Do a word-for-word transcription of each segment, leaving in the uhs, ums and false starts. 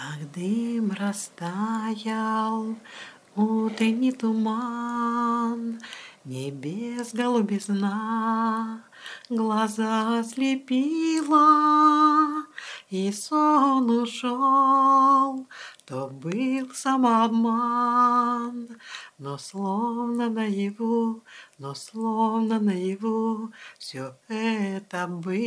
Как дым растаял утренний туман, небес голубизна глаза ослепила, и сон ушел, то был самообман, но словно наяву, но словно наяву все это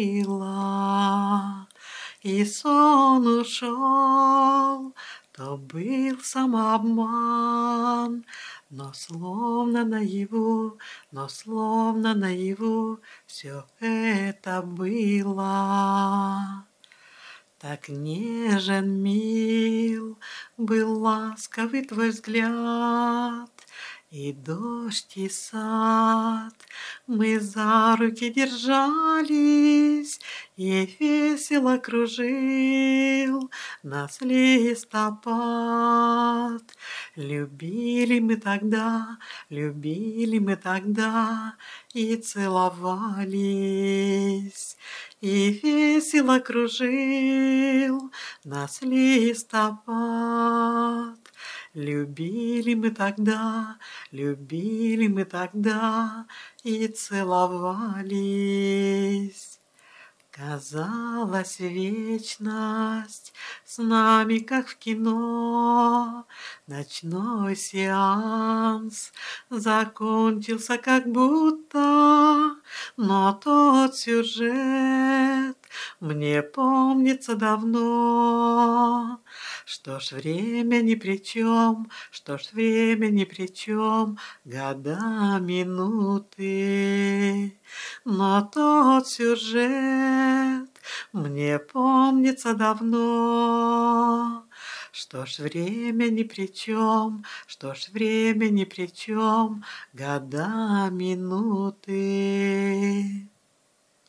было. И сон ушел, то был самообман, но словно наяву, но словно наяву все это было. Так нежен, мил был ласковый твой взгляд, и дождь, и сад, мы за руки держались, и весело кружил нас листопад. Любили мы тогда, любили мы тогда и целовались, и весело кружил нас листопад. Любили мы тогда, любили мы тогда и целовались. Казалось, вечность с нами, как в кино. Ночной сеанс закончился как будто, но тот сюжет мне помнится давно. Что ж, время ни при чем, что ж, время ни при чем, года, минуты. Но тот сюжет мне помнится давно. Что ж, время ни при чем, что ж, время ни при чем, года, минуты.